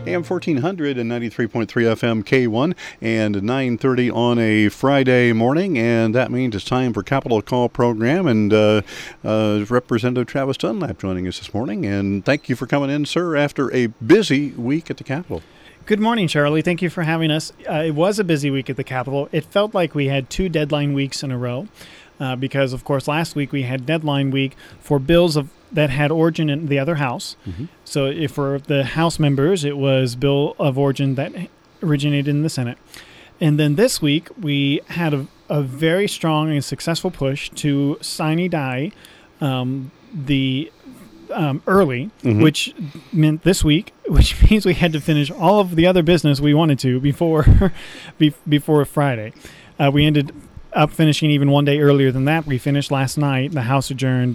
AM 1400 and 93.3 FM K1 and 9:30 on a Friday morning, and that means it's time for Capital Call program, and Representative Travis Dunlap joining us this morning, and thank you for coming in, sir, after a busy week at the Capitol. Good morning, Charlie. Thank you for having us. It was a busy week at the Capitol. It felt like we had 2 deadline weeks in a row because, of course, last week we had deadline week for bills that had origin in the other house. Mm-hmm. So if for the House members, it was bill of origin that originated in the Senate. And then this week we had a very strong and successful push to sine die the early, mm-hmm. which meant this week, which means we had to finish all of the other business we wanted to before Friday. We ended up finishing even one day earlier than that. We finished last night. The House adjourned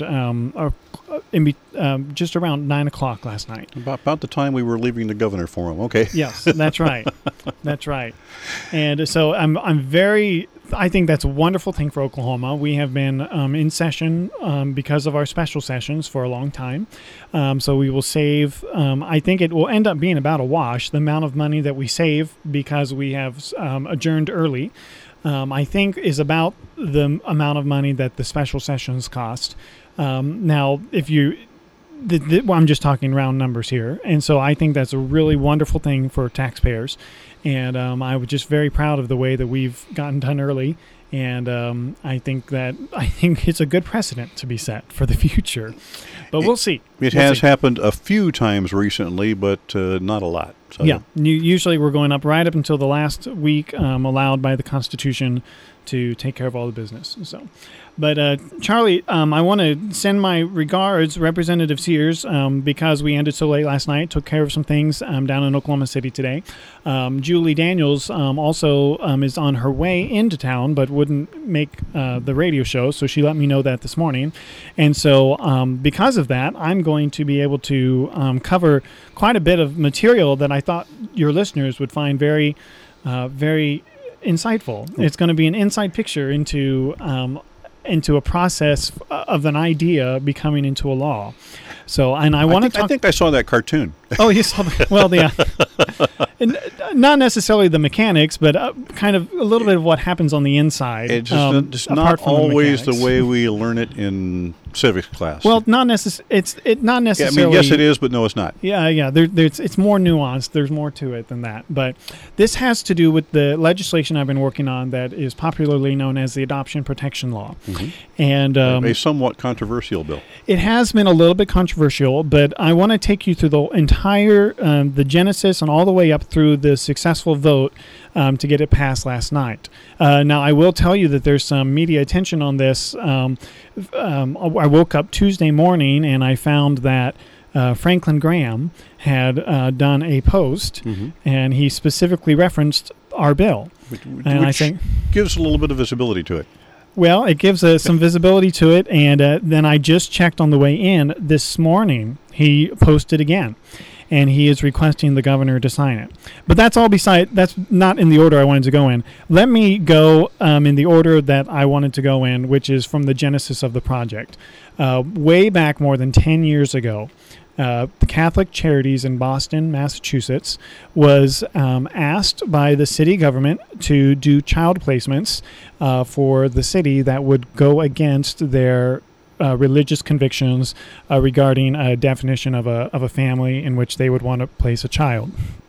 just around 9 o'clock last night. About the time we were leaving the governor forum. Okay. Yes, that's right. That's right. And so I think that's a wonderful thing for Oklahoma. We have been in session because of our special sessions for a long time. So we will save, I think it will end up being about a wash, the amount of money that we save because we have adjourned early. I think is about the amount of money that the special sessions cost. Now, if you, I'm just talking round numbers here, and so I think that's a really wonderful thing for taxpayers, and I was just very proud of the way that we've gotten done early, and I think it's a good precedent to be set for the future, but we'll see. It has happened a few times recently, but not a lot. So. Yeah, usually we're going up right up until the last week allowed by the Constitution to take care of all the business. So, but Charlie, I want to send my regards, Representative Sears, because we ended so late last night, took care of some things down in Oklahoma City today. Julie Daniels also is on her way into town, but wouldn't make the radio show, so she let me know that this morning. And so because of that, I'm going to be able to cover quite a bit of material that I thought your listeners would find very, very insightful. It's going to be an inside picture into a process of an idea becoming into a law. So, and I want to talk. I think I saw that cartoon. Oh, you saw not necessarily the mechanics, but kind of a little bit of what happens on the inside. It's just not always the way we learn it in civics class. Well, not necessarily. It's not necessarily. Yeah, I mean, yes, it is, but no, it's not. Yeah. It's more nuanced. There's more to it than that. But this has to do with the legislation I've been working on that is popularly known as the Adoption Protection Law, mm-hmm. and a somewhat controversial bill. It has been a little bit controversial, but I want to take you through the entire the genesis and all the way up through the successful vote to get it passed last night. Now, I will tell you that there's some media attention on this. I woke up Tuesday morning and I found that Franklin Graham had done a post, mm-hmm. and he specifically referenced our bill. Which I think gives a little bit of visibility to it. Well, it gives some visibility to it, and then I just checked on the way in this morning. He posted again, and he is requesting the governor to sign it. But that's all that's not in the order I wanted to go in. Let me go in the order that I wanted to go in, which is from the genesis of the project. Way back more than 10 years ago, the Catholic Charities in Boston, Massachusetts, was asked by the city government to do child placements for the city that would go against their religious convictions regarding a definition of a family in which they would want to place a child.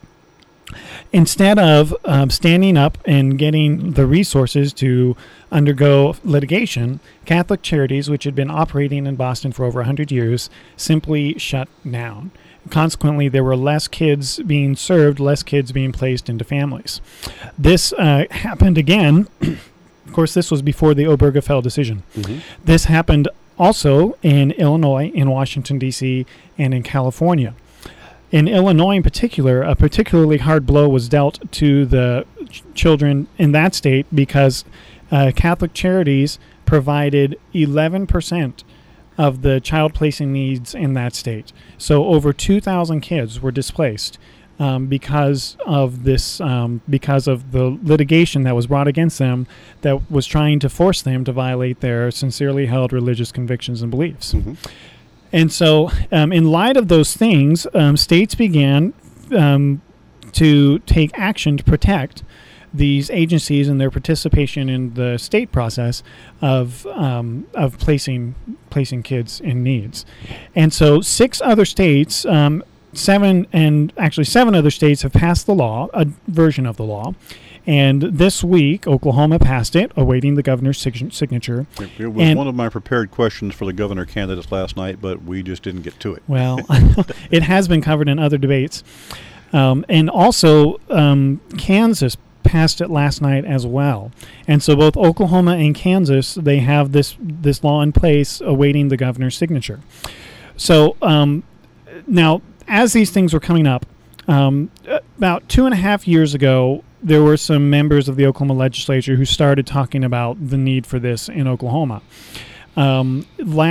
Instead of standing up and getting the resources to undergo litigation, Catholic Charities, which had been operating in Boston for over 100 years, simply shut down. Consequently, there were less kids being served, less kids being placed into families. This happened again. Of course, this was before the Obergefell decision. Mm-hmm. This happened also in Illinois, in Washington, D.C., and in California. In Illinois in particular, a particularly hard blow was dealt to the children in that state because Catholic Charities provided 11% of the child placing needs in that state. So over 2,000 kids were displaced because of this, because of the litigation that was brought against them that was trying to force them to violate their sincerely held religious convictions and beliefs. Mm-hmm. And so in light of those things, states began to take action to protect these agencies and their participation in the state process of placing kids in needs. And so 6 other states, 7 other states have passed the law, a version of the law. And this week, Oklahoma passed it, awaiting the governor's signature. It was one of my prepared questions for the governor candidates last night, but we just didn't get to it. Well, it has been covered in other debates. And also, Kansas passed it last night as well. And so both Oklahoma and Kansas, they have this law in place awaiting the governor's signature. So now, as these things were coming up, about 2.5 years ago, there were some members of the Oklahoma legislature who started talking about the need for this in Oklahoma. So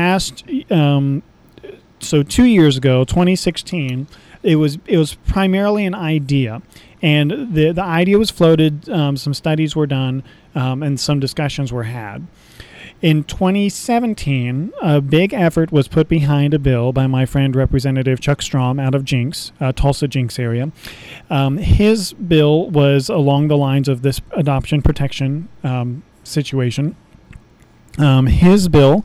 2 years ago, 2016, it was primarily an idea, and the idea was floated. Some studies were done, and some discussions were had. In 2017, a big effort was put behind a bill by my friend Representative Chuck Strom out of Jinx, Tulsa Jinx area. His bill was along the lines of this adoption protection situation. His bill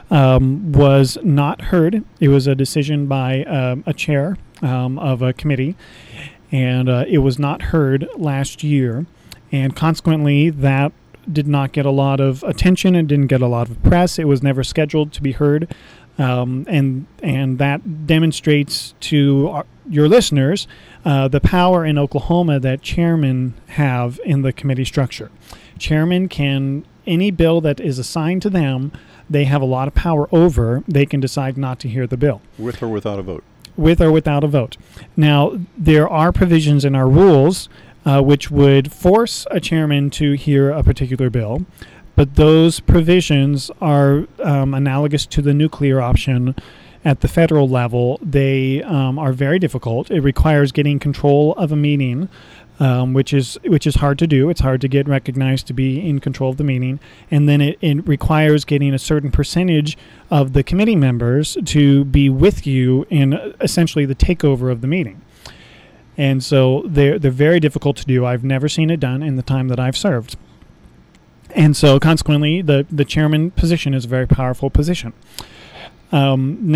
was not heard. It was a decision by a chair of a committee, and it was not heard last year. And consequently, that did not get a lot of attention and didn't get a lot of press. It was never scheduled to be heard, and that demonstrates to your listeners the power in Oklahoma that chairmen have in the committee structure. Chairmen can, any bill that is assigned to them, they have a lot of power over. They can decide not to hear the bill. With or without a vote. With or without a vote. Now, there are provisions in our rules which would force a chairman to hear a particular bill, but those provisions are analogous to the nuclear option at the federal level. They are very difficult. It requires getting control of a meeting, which is hard to do. It's hard to get recognized to be in control of the meeting, and then it requires getting a certain percentage of the committee members to be with you in essentially the takeover of the meeting. And so they're very difficult to do. I've never seen it done in the time that I've served. And so consequently, the chairman position is a very powerful position. So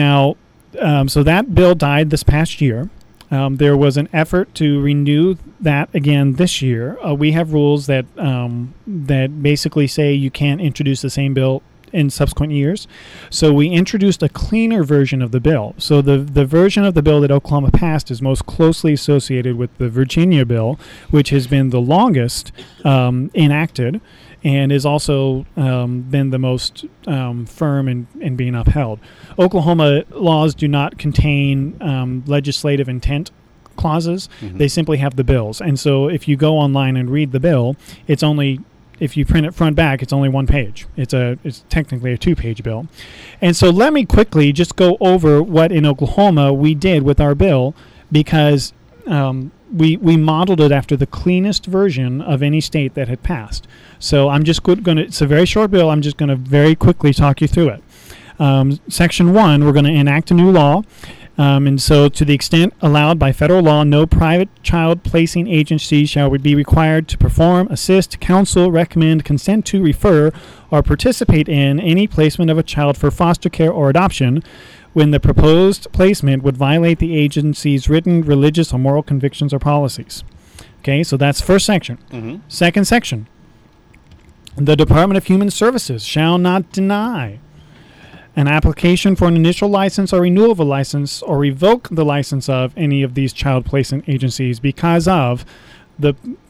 that bill died this past year. There was an effort to renew that again this year. We have rules that basically say you can't introduce the same bill in subsequent years. So we introduced a cleaner version of the bill. So the version of the bill that Oklahoma passed is most closely associated with the Virginia bill, which has been the longest enacted and is also been the most firm in being upheld. Oklahoma laws do not contain legislative intent clauses. Mm-hmm. They simply have the bills. And so if you go online and read the bill, it's only, if you print it front back, it's only one page. It's technically a 2-page bill. And so let me quickly just go over what in Oklahoma we did with our bill, because we modeled it after the cleanest version of any state that had passed. So I'm just going to, it's a very short bill, I'm just going to very quickly talk you through it. Section 1, we're going to enact a new law. And so to the extent allowed by federal law, no private child placing agency shall be required to perform, assist, counsel, recommend, consent to, refer, or participate in any placement of a child for foster care or adoption when the proposed placement would violate the agency's written religious or moral convictions or policies. Okay, so that's first section. Mm-hmm. Second section, the Department of Human Services shall not deny an application for an initial license or renewal of a license or revoke the license of any of these child placement agencies because of the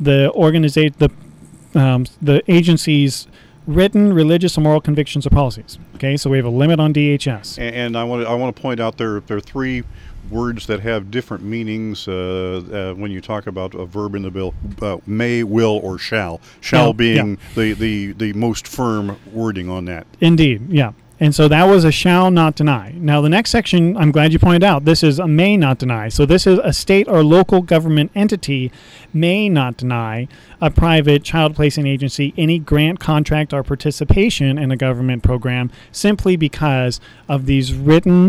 agency's written religious or moral convictions or policies. Okay, so we have a limit on DHS. And I want to point out there are 3 words that have different meanings when you talk about a verb in the bill: may, will, or shall. Shall being the most firm wording on that. Indeed, yeah. And so that was a shall not deny. Now, the next section, I'm glad you pointed out, this is a may not deny. So this is a state or local government entity may not deny a private child placing agency any grant, contract, or participation in a government program simply because of these written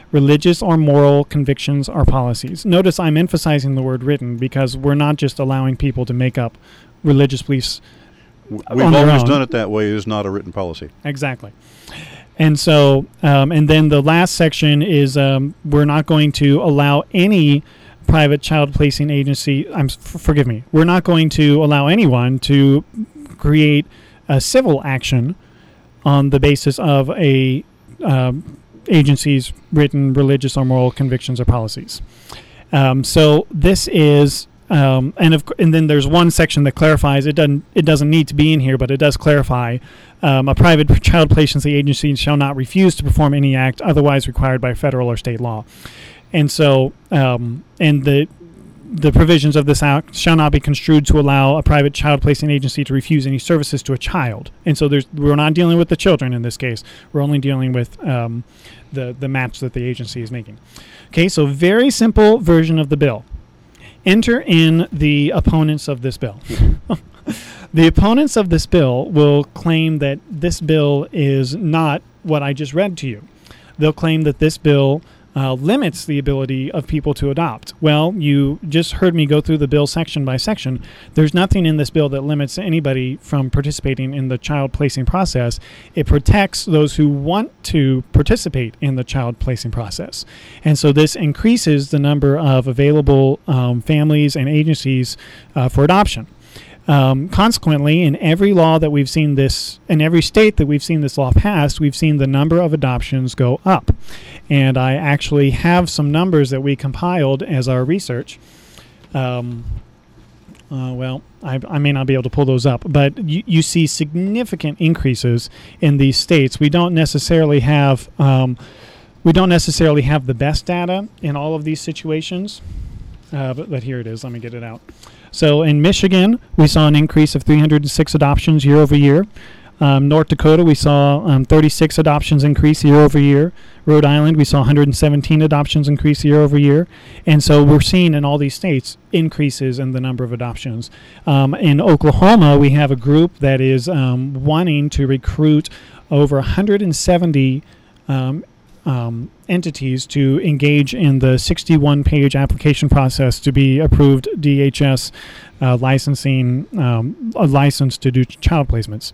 religious or moral convictions or policies. Notice I'm emphasizing the word written because we're not just allowing people to make up religious beliefs. We've always done it that way. It's not a written policy. Exactly. And so, and then the last section is we're not going to allow any private child placing agency, forgive me, we're not going to allow anyone to create a civil action on the basis of a agency's written religious or moral convictions or policies. So this is, and then there's one section that clarifies, it doesn't need to be in here, but it does clarify, a private child placing agency shall not refuse to perform any act otherwise required by federal or state law. And so, and the provisions of this act shall not be construed to allow a private child placing agency to refuse any services to a child. And so we're not dealing with the children in this case. We're only dealing with the match that the agency is making. Okay, so very simple version of the bill. Enter in the opponents of this bill. The opponents of this bill will claim that this bill is not what I just read to you. They'll claim that this bill limits the ability of people to adopt. Well, you just heard me go through the bill section by section. There's nothing in this bill that limits anybody from participating in the child placing process. It protects those who want to participate in the child placing process. And so this increases the number of available families and agencies for adoption. Consequently, in every law that we've seen this, in every state that we've seen this law passed, we've seen the number of adoptions go up. And I actually have some numbers that we compiled as our research. Well, I may not be able to pull those up, but you see significant increases in these states. We don't necessarily have the best data in all of these situations, but here it is. Let me get it out. So in Michigan, we saw an increase of 306 adoptions year over year. North Dakota, we saw 36 adoptions increase year over year. Rhode Island, we saw 117 adoptions increase year over year. And so we're seeing in all these states increases in the number of adoptions. In Oklahoma, we have a group that is wanting to recruit over 170 entities to engage in the 61-page application process to be approved DHS licensing, a license to do child placements.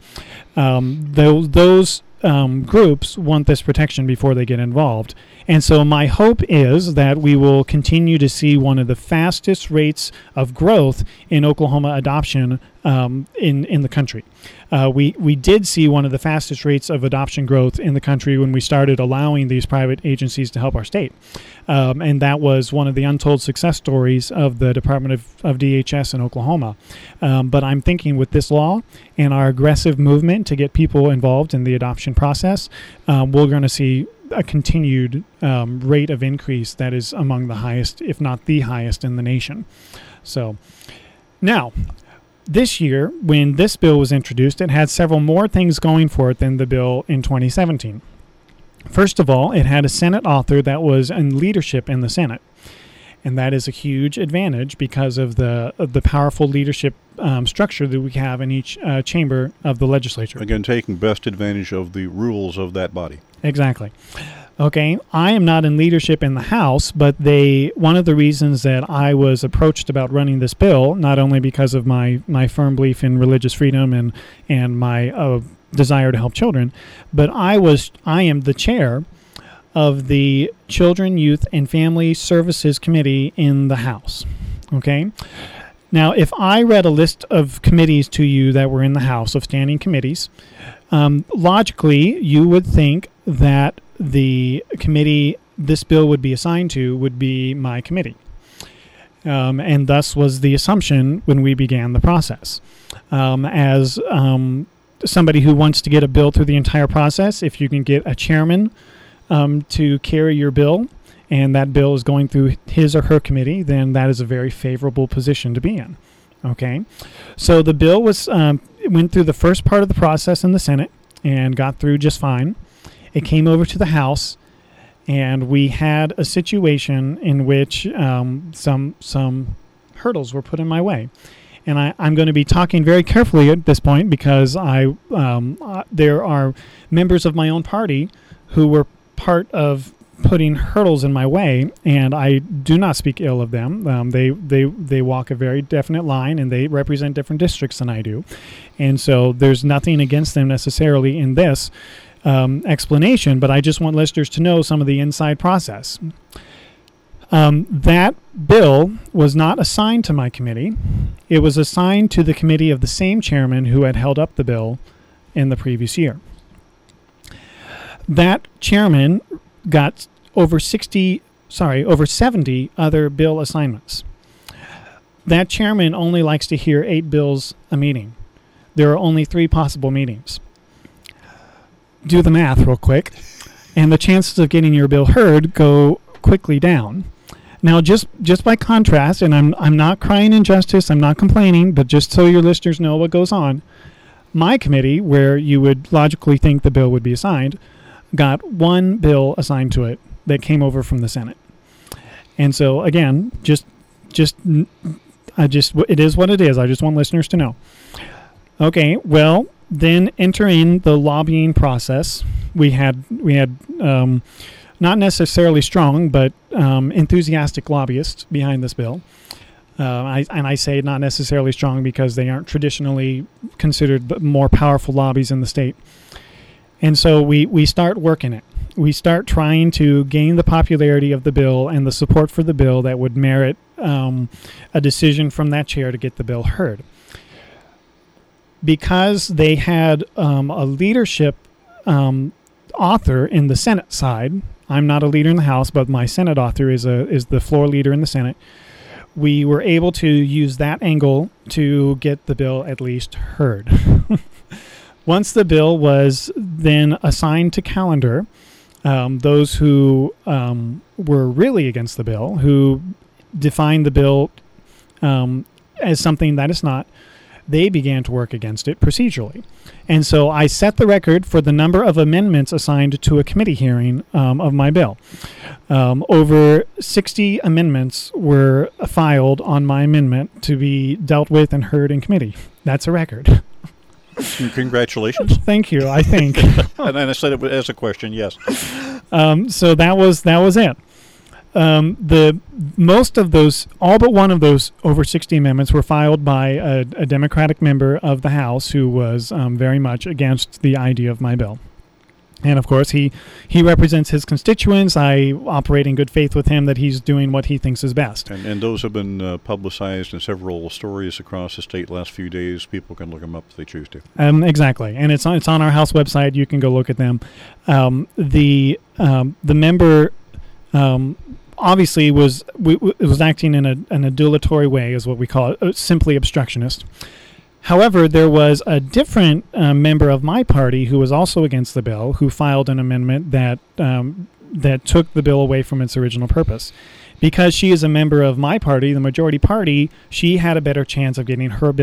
Those groups want this protection before they get involved. And so my hope is that we will continue to see one of the fastest rates of growth in Oklahoma adoption in the country. We did see one of the fastest rates of adoption growth in the country when we started allowing these private agencies to help our state. And that was one of the untold success stories of the Department of DHS in Oklahoma. But I'm thinking with this law and our aggressive movement to get people involved in the adoption process, we're going to see a continued rate of increase that is among the highest, if not the highest, in the nation. So now, this year, when this bill was introduced, it had several more things going for it than the bill in 2017. First of all, it had a Senate author that was in leadership in the Senate. And that is a huge advantage because of the powerful leadership structure that we have in each chamber of the legislature. Again, taking best advantage of the rules of that body. Exactly. Okay, I am not in leadership in the House, but one of the reasons that I was approached about running this bill, not only because of my firm belief in religious freedom and my desire to help children, but I am the chair of the Children, Youth, and Family Services Committee in the House. Okay? Now, if I read a list of committees to you that were in the House, of standing committees, logically, you would think that the committee this bill would be assigned to would be my committee. And thus was the assumption when we began the process. As somebody who wants to get a bill through the entire process, if you can get a chairman to carry your bill, and that bill is going through his or her committee, then that is a very favorable position to be in. Okay, so the bill went through the first part of the process in the Senate and got through just fine. It came over to the House, and we had a situation in which some hurdles were put in my way. And I'm going to be talking very carefully at this point because there are members of my own party who were part of putting hurdles in my way, and I do not speak ill of them. They walk a very definite line, and they represent different districts than I do, and so there's nothing against them necessarily in this explanation. But I just want listeners to know some of the inside process. That bill was not assigned to my committee. It was assigned to the committee of the same chairman who had held up the bill in the previous year. That chairman got over 70 other bill assignments. That chairman only likes to hear 8 bills a meeting. There are only 3 possible meetings. Do the math real quick, and the chances of getting your bill heard go quickly down. Now, just by contrast, and I'm not crying injustice, I'm not complaining, but just so your listeners know what goes on, my committee, where you would logically think the bill would be assigned, got 1 bill assigned to it that came over from the Senate. And so, again, it is what it is. I just want listeners to know. Okay, well, then entering the lobbying process, we had not necessarily strong, but enthusiastic lobbyists behind this bill. I say not necessarily strong because they aren't traditionally considered the more powerful lobbies in the state. And so we start working it. We start trying to gain the popularity of the bill and the support for the bill that would merit a decision from that chair to get the bill heard. Because they had a leadership author in the Senate side. I'm not a leader in the House, but my Senate author is the floor leader in the Senate. We were able to use that angle to get the bill at least heard. Once the bill was then assigned to calendar, those who were really against the bill, who defined the bill as something that it's not, they began to work against it procedurally. And so I set the record for the number of amendments assigned to a committee hearing of my bill. Over 60 amendments were filed on my amendment to be dealt with and heard in committee. That's a record. Congratulations. Thank you, I think. And I said it as a question, yes. So that was it. All but one of those over 60 amendments were filed by a Democratic member of the House who was very much against the idea of my bill. And of course, he represents his constituents. I operate in good faith with him that he's doing what he thinks is best. And those have been publicized in several stories across the state last few days. People can look them up if they choose to. Exactly, and it's on our House website. You can go look at them. The member obviously was acting in a dilatory way, is what we call it, simply obstructionist. However, there was a different member of my party who was also against the bill, who filed an amendment that took the bill away from its original purpose. Because she is a member of my party, the majority party, she had a better chance of getting her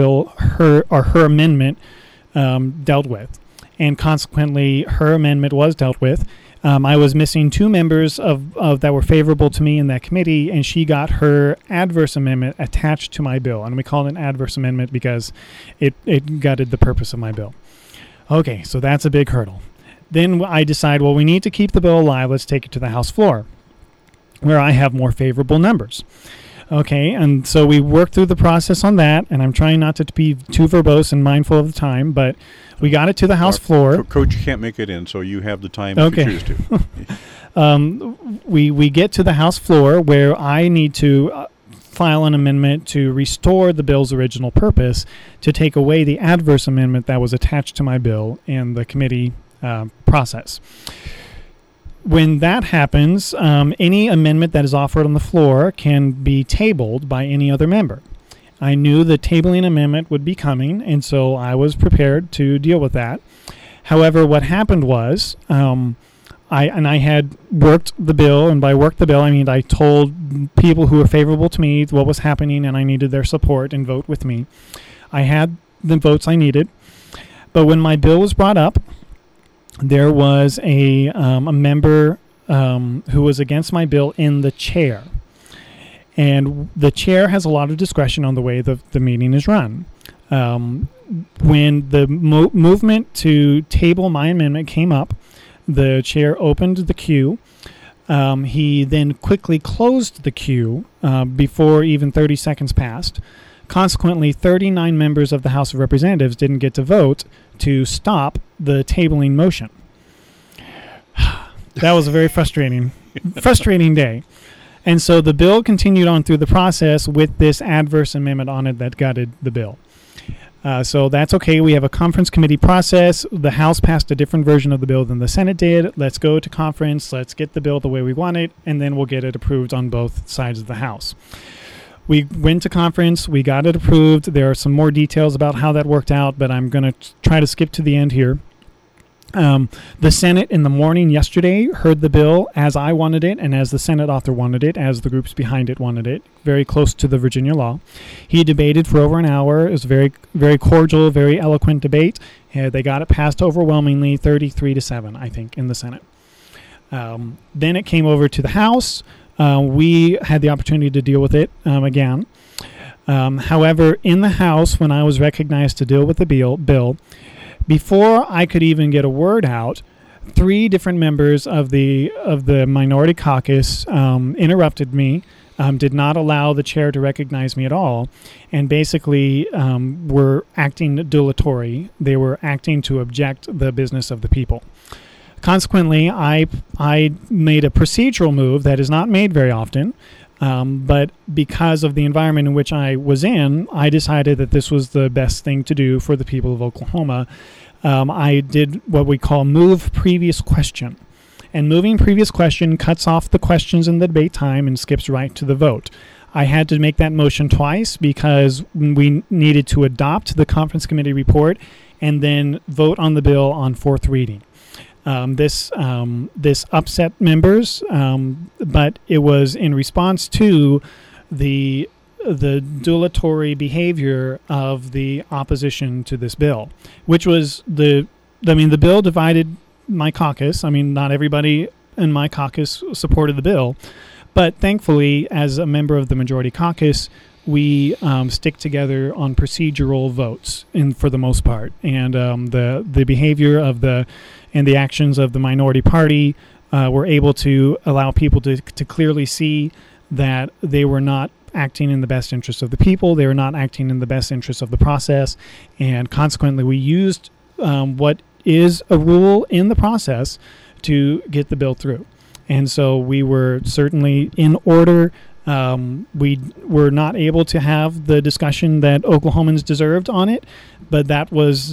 her amendment dealt with, and consequently, her amendment was dealt with. I was missing 2 members of that were favorable to me in that committee, and she got her adverse amendment attached to my bill. And we call it an adverse amendment because it gutted the purpose of my bill. Okay, so that's a big hurdle. Then I decide, well, we need to keep the bill alive. Let's take it to the House floor, where I have more favorable numbers. Okay, and so we worked through the process on that, and I'm trying not to be too verbose and mindful of the time, but we got it to the House floor. Coach, you can't make it in, so you have the time if you choose to. We get to the House floor where I need to file an amendment to restore the bill's original purpose, to take away the adverse amendment that was attached to my bill in the committee process. When that happens, any amendment that is offered on the floor can be tabled by any other member. I knew the tabling amendment would be coming, and so I was prepared to deal with that. However, what happened was I had worked the bill, and by worked the bill, I mean I told people who were favorable to me what was happening, and I needed their support and vote with me. I had the votes I needed, but when my bill was brought up, there was a member who was against my bill in the chair. And the chair has a lot of discretion on the way the meeting is run. When the movement to table my amendment came up, the chair opened the queue, He then quickly closed the queue before even 30 seconds passed. Consequently, 39 members of the House of Representatives didn't get to vote to stop the tabling motion. That was a very frustrating day. And so the bill continued on through the process with this adverse amendment on it that gutted the bill. So that's okay. We have a conference committee process. The House passed a different version of the bill than the Senate did. Let's go to conference. Let's get the bill the way we want it, and then we'll get it approved on both sides of the House. We went to conference. We got it approved. There are some more details about how that worked out, but I'm going to try to skip to the end here. The Senate in the morning yesterday heard the bill as I wanted it and as the Senate author wanted it, as the groups behind it wanted it, very close to the Virginia law. He debated for over an hour. It was a very, very cordial, very eloquent debate. They got it passed overwhelmingly, 33-7, I think, in the Senate. Then it came over to the House. We had the opportunity to deal with it again. However, in the House, when I was recognized to deal with the bill, before I could even get a word out, 3 different members of the minority caucus interrupted me, did not allow the chair to recognize me at all, and basically were acting dilatory. They were acting to object the business of the people. Consequently, I made a procedural move that is not made very often, but because of the environment in which I was in, I decided that this was the best thing to do for the people of Oklahoma. I did what we call move previous question. And moving previous question cuts off the questions in the debate time and skips right to the vote. I had to make that motion twice because we needed to adopt the conference committee report and then vote on the bill on 4th reading. This upset members, but it was in response to the dilatory behavior of the opposition to this bill, which was the bill divided my caucus. I mean, not everybody in my caucus supported the bill, but thankfully, as a member of the majority caucus, we stick together on procedural votes, for the most part, and the behavior of and the actions of the minority party were able to allow people to clearly see that they were not acting in the best interest of the people. They were not acting in the best interest of the process, and consequently, we used what is a rule in the process to get the bill through. And so we were certainly in order. We were not able to have the discussion that Oklahomans deserved on it, but that was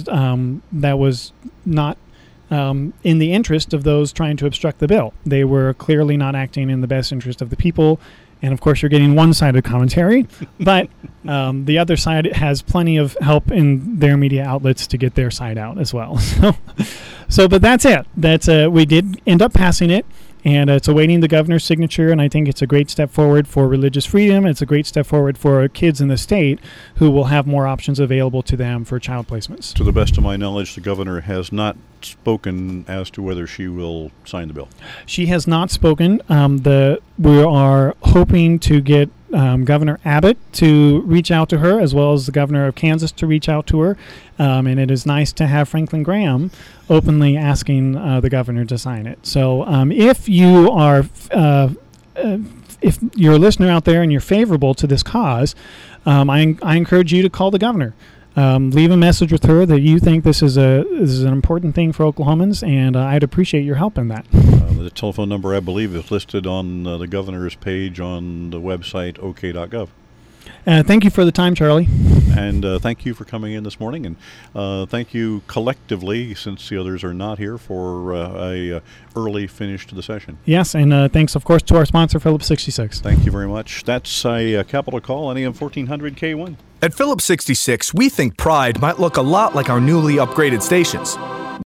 not in the interest of those trying to obstruct the bill. They were clearly not acting in the best interest of the people. And of course, you're getting one-sided commentary, but the other side has plenty of help in their media outlets to get their side out as well. But that's it. We did end up passing it. And it's awaiting the governor's signature, and I think it's a great step forward for religious freedom. It's a great step forward for kids in the state who will have more options available to them for child placements. To the best of my knowledge, the governor has not spoken as to whether she will sign the bill. She has not spoken. We are hoping to get Governor Abbott to reach out to her, as well as the governor of Kansas to reach out to her. And it is nice to have Franklin Graham openly asking the governor to sign it. So if you are, if you're a listener out there and you're favorable to this cause, I encourage you to call the governor. Leave a message with her that you think this is an important thing for Oklahomans, and I'd appreciate your help in that. The telephone number, I believe, is listed on the governor's page on the website ok.gov. Thank you for the time, Charlie. And thank you for coming in this morning. And thank you collectively, since the others are not here, for a early finish to the session. Yes, and thanks, of course, to our sponsor, Phillips 66. Thank you very much. That's a Capital Call on AM 1400 K1. At Phillips 66, we think Pride might look a lot like our newly upgraded stations.